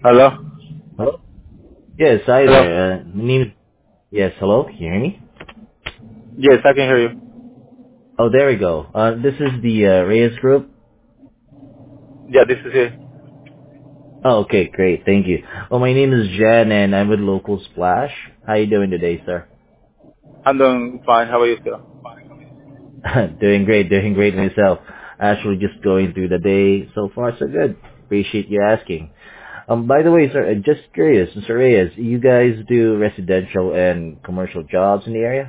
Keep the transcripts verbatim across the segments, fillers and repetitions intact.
Hello? Hello? Yes, hi Hello? there. Uh, my name is... Yes, hello? Can you hear me? Yes, I can hear you. Oh, there we go. Uh, this is the uh, Reyes Group. Yeah, this is it. Oh, okay, great. Thank you. Well, my name is Jen, and I'm with Local Splash. How you doing today, sir? I'm doing fine. How about you, sir? Doing great, doing great myself. Actually, just going through the day. So far, so good. Appreciate you asking. Um, by the way, sir, uh, just curious, mister Reyes, you guys do residential and commercial jobs in the area?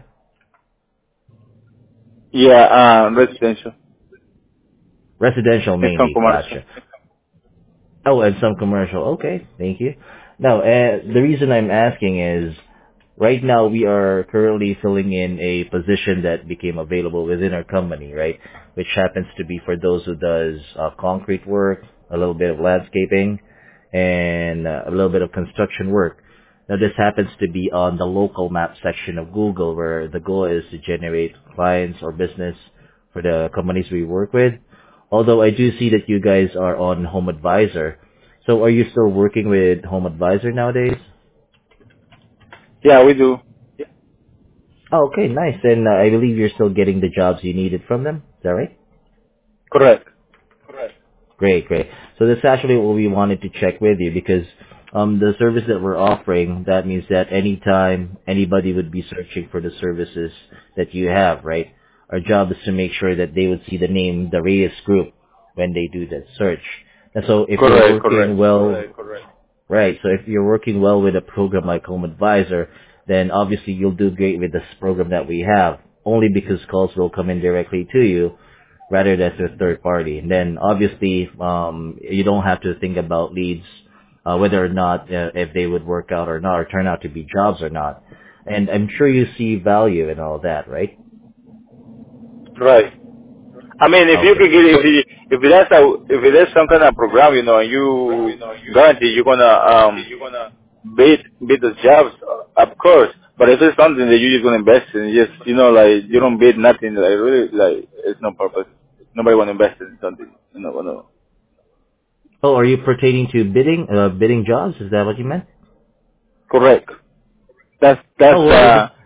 Yeah, um, residential. Residential And some mainly, commercial. gotcha. Oh, and some commercial. Okay, thank you. Now, uh, the reason I'm asking is right now we are currently filling in a position that became available within our company, right? Which happens to be for those who does uh, concrete work, a little bit of landscaping, and uh, a little bit of construction work. Now, this happens to be on the local map section of Google, where the goal is to generate clients or business for the companies we work with. Although I do see that you guys are on Home Advisor. So are you still working with Home Advisor nowadays? Yeah, we do. Oh, okay, nice. And uh, I believe you're still getting the jobs you needed from them. Is that right? Correct. Great, great. So that's actually what we wanted to check with you because um, the service that we're offering, that means that anytime anybody would be searching for the services that you have, right? Our job is to make sure that they would see the name, the Reyes Group, when they do that search. And so if you're Correct, working correct. well Right. So if you're working well with a program like Home Advisor, then obviously you'll do great with this program that we have, only because calls will come in directly to you rather than to a third party. And then obviously, um, you don't have to think about leads, uh, whether or not, uh, if they would work out or not, or turn out to be jobs or not. And I'm sure you see value in all that, right? Right. I mean, if you Okay. could get, if So, you, if there's a, if there's some kind of program, you know, and you guarantee you're gonna, um, beat, beat the jobs, uh, of course. But if it's something that you're just gonna invest in, just, you know, like, you don't beat nothing, like, really, like, it's no purpose. Nobody wanna invest in something, you know, no. oh, are you pertaining to bidding, uh, bidding jobs? Is that what you meant? Correct. That's, Oh, that's, well, uh,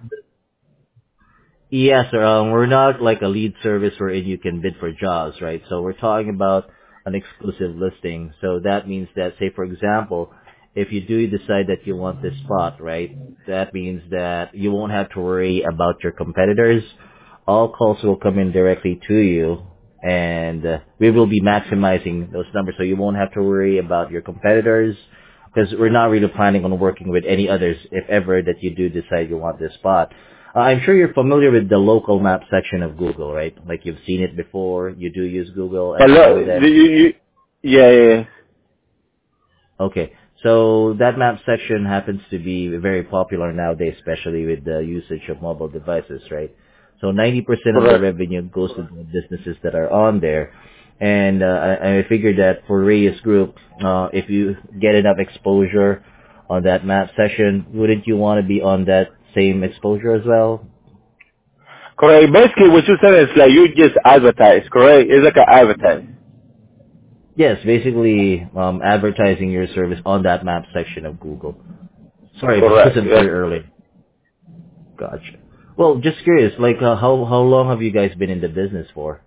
yes, sir. Um, we're not like a lead service wherein you can bid for jobs, right? So we're talking about an exclusive listing. So that means that, say, for example, if you do decide that you want this spot, right, that means that you won't have to worry about your competitors. All calls will come in directly to you, and uh, we will be maximizing those numbers. So you won't have to worry about your competitors because we're not really planning on working with any others if ever that you do decide you want this spot. Uh, I'm sure you're familiar with the local map section of Google, right? Like you've seen it before. You do use Google and you hello, know you, them. you, yeah, yeah, yeah. Okay. So that map section happens to be very popular nowadays, especially with the usage of mobile devices, right? So ninety percent of the Correct. revenue goes to the businesses that are on there. And uh, I, I figured that for Reyes Group, uh, if you get enough exposure on that map section, wouldn't you want to be on that same exposure as well? Correct. Basically, what you said is like you just advertise, correct? It's like an advertise. Yes, basically um, advertising your service on that map section of Google. Sorry if I Correct. wasn't Yeah. clear earlier. Gotcha. Well, just curious, like uh, how how long have you guys been in the business for?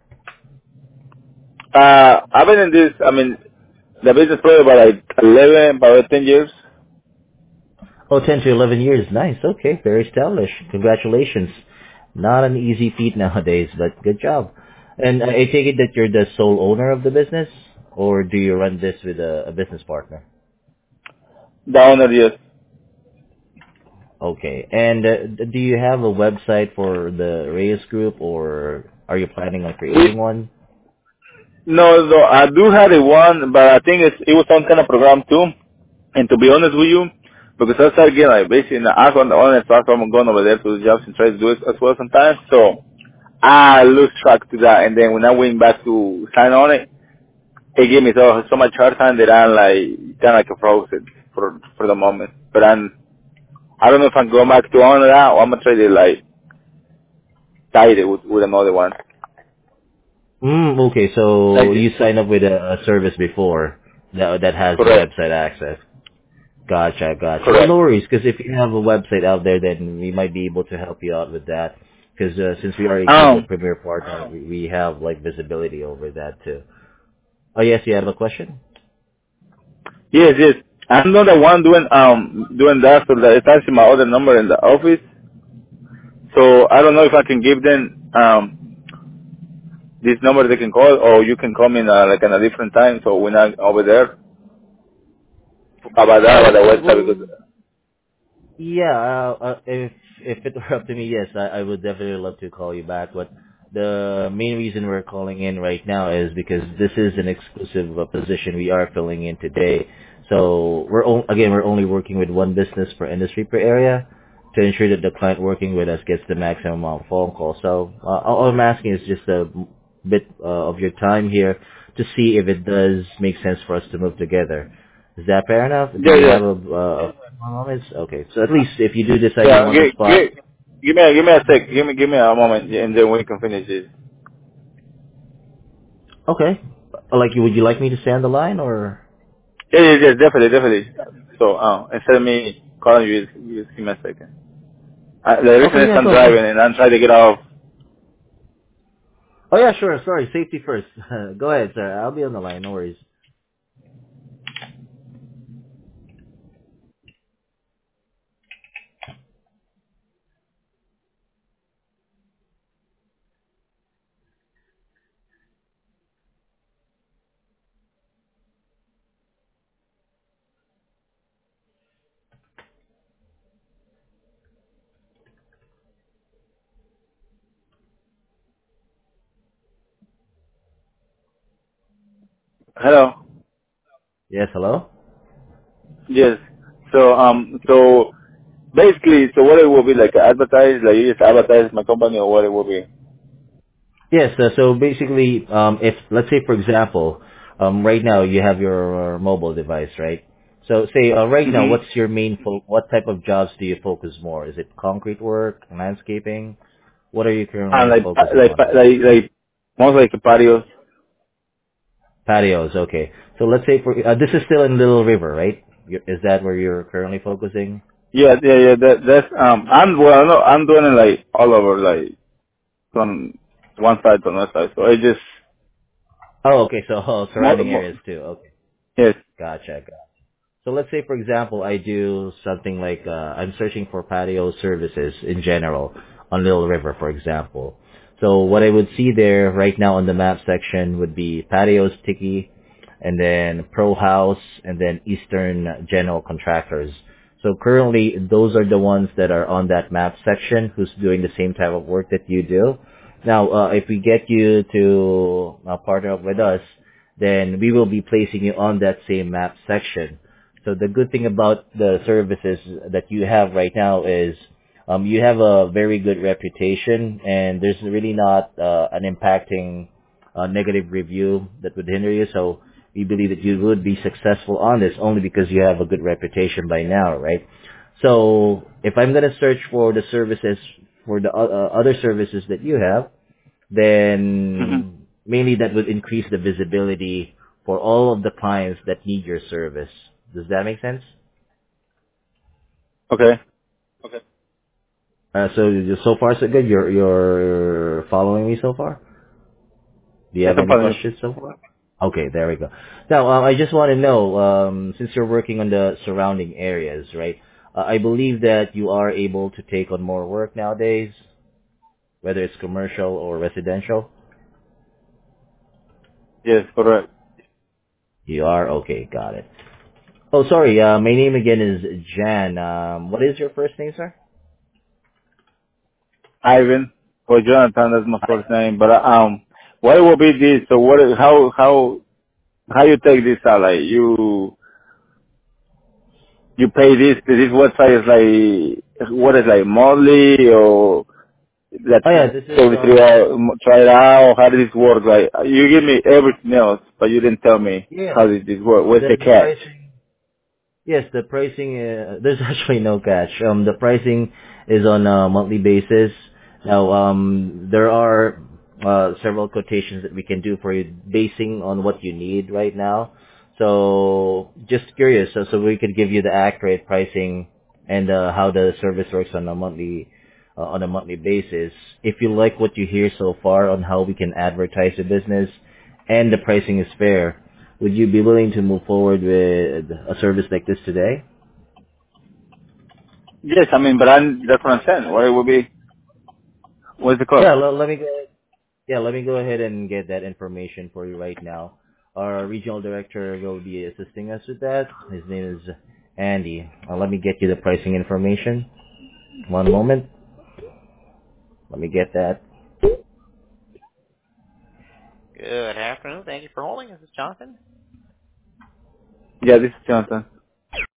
Uh, I've been in this. I mean, the business probably about like eleven, about ten years. Oh, ten to eleven years. Nice. Okay, very established. Congratulations. Not an easy feat nowadays, but good job. And I I take it that you're the sole owner of the business, or do you run this with a, a business partner? Down the years. Okay. And uh, d- do you have a website for the Reyes Group, or are you planning on creating We, one? no, no, I do have a one, but I think it's, it was some kind of program too. And to be honest with you, because I started getting like basically in the ask on the honest platform, I'm going over there to the jobs and try to do it as well sometimes. So I lose track to that, and then when I went back to sign on it, it gave me so so much hard time that I'm like kind of like a frozen for for the moment. But I'm I don't know if I'm going back to on that or I'm gonna try to like tie it with with another one. Mm, okay, Like so you signed up with a, a service before that that has the correct, website access. Gotcha, gotcha. Well, no Correct. worries, because if you have a website out there, then we might be able to help you out with that. Because uh, since we are a Google Um, Premier partner, we, we have like visibility over that too. Oh yes, you have a question? yes, yes. I'm not the one doing um doing that, so that it's actually my other number in the office. So I don't know if I can give them um this number they can call, or you can call me in a, like in a different time, so we're not over there about that Uh, about the well, website well, because. yeah, uh, uh, if if it were up to me, yes, I, I would definitely love to call you back. But the main reason we're calling in right now is because this is an exclusive uh, position we are filling in today. So we're on, again we're only working with one business per industry per area to ensure that the client working with us gets the maximum amount of phone calls. So uh, all I'm asking is just a bit uh, of your time here to see if it does make sense for us to move together. Is that fair enough? Do Yeah, you yeah, have a, uh, a moment? Okay, so at least if you do decide you yeah. want the Give, spot. give, give me a, give me a sec. Give me give me a moment, yeah, and then we can finish this. Okay, like would you like me to stay on the line or? Yeah, yeah, yeah, definitely, definitely. So uh, instead of me calling you, just, just give me a second. Uh, the reason Okay, is yeah, I'm go ahead. driving and I'm trying to get off. Oh yeah, sure. Sorry, safety first. Go ahead, sir. I'll be on the line. No worries. Hello. Yes, hello. Yes. So um, so basically, so what it will be like advertise, like you just advertise my company, or what it will be. Yes. Uh, so basically, um, if let's say for example, um, right now you have your uh, mobile device, right? So say uh, right now, Mm-hmm. what's your main fo- what type of jobs do you focus more? Is it concrete work, landscaping? What are you And currently like pa- focusing like on? pa- like like most like patios. Patios, okay. So let's say for uh, this is still in Little River, right? you Is that where you're currently focusing? Yeah, yeah, yeah. That that's um. I'm well, no, I'm doing it like all over, like from one side to another side. So it just Oh, okay. So oh, mo- surrounding mo- areas too. Okay, yes. gotcha. Gotcha. So let's say, for example, I do something like uh, I'm searching for patio services in general on Little River, for example. So what I would see there right now on the map section would be patios, Tiki, and then Pro House, and then Eastern General Contractors. So currently, those are the ones that are on that map section who's doing the same type of work that you do. Now, uh, if we get you to uh, partner up with us, then we will be placing you on that same map section. So the good thing about the services that you have right now is um, you have a very good reputation, and there's really not uh, an impacting uh, negative review that would hinder you. So we believe that you would be successful on this only because you have a good reputation by now, right? So if I'm gonna search for the services for the o- uh, other services that you have, Mm-hmm. then mainly that would increase the visibility for all of the clients that need your service. Does that make sense? Okay. Uh, so so far so good. You're you're following me so far. Do you Yes, have I'm any following you. questions so far? Okay, there we go. Now, um, I just want to know, um, since you're working on the surrounding areas, right? Uh, I believe that you are able to take on more work nowadays, whether it's commercial or residential. Yes, correct. You are okay, got it. Oh, sorry. Uh, my name again is Jan. Um, what is your first name, sir? Ivan or Jonathan. That's my first name. But uh, um, what will be this? So what? How how how you take this out? Like you you pay this? This website is like what is like monthly or like Oh yeah, this is every three um. hours? Try it out. How does this work? Like you give me everything else, but you didn't tell me Yeah. how does this work. Where's The the the catch? pricing. Yes, the pricing. Uh, there's actually no catch. Um, the pricing is on a monthly basis. Now, um, there are uh several quotations that we can do for you, basing on what you need right now. So just curious, so, so we could give you the accurate pricing and uh, how the service works on a monthly uh, on a monthly basis. If you like what you hear so far on how we can advertise the business and the pricing is fair, would you be willing to move forward with a service like this today? Yes, I mean, but I'm, that's what I'm saying. What it would be, what's the cost? Yeah, let, let me go. Yeah, let me go ahead and get that information for you right now. Our regional director will be assisting us with that. His name is Andy. Uh, let me get you the pricing information. One moment. Let me get that. Good afternoon. Thank you for holding. This is Jonathan. Yeah, this is Jonathan.